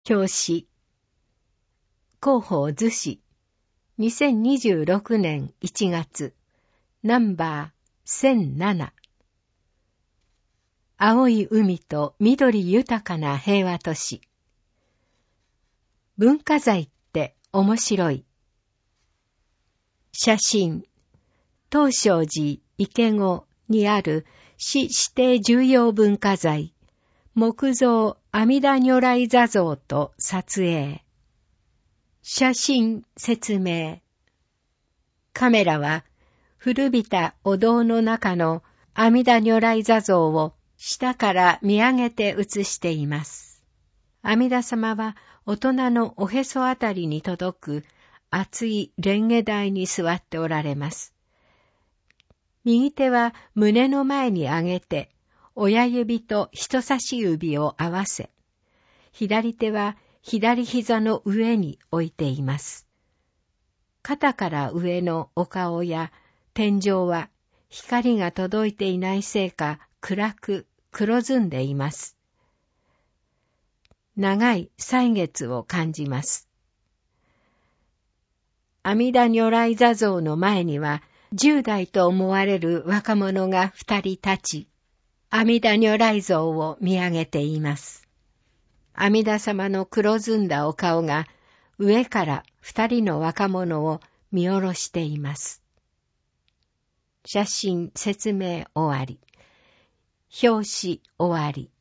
表紙。広報図紙。2026年1月。ナンバー1007。青い海と緑豊かな平和都市。文化財って面白い。写真。東照寺池子にある市指定重要文化財。木造阿弥陀如来坐像と撮影。写真説明。カメラは古びたお堂の中の阿弥陀如来坐像を下から見上げて映しています。阿弥陀様は大人のおへそあたりに届く厚い蓮華台に座っておられます。右手は胸の前に上げて、親指と人差し指を合わせ、左手は左膝の上に置いています。肩から上のお顔や天井は光が届いていないせいか暗く黒ずんでいます。長い歳月を感じます。阿弥陀如来坐像の前には10代と思われる若者が2人立ち、阿弥陀如来像を見上げています。阿弥陀様の黒ずんだお顔が上から2人の若者を見下ろしています。写真説明終わり。表紙終わり。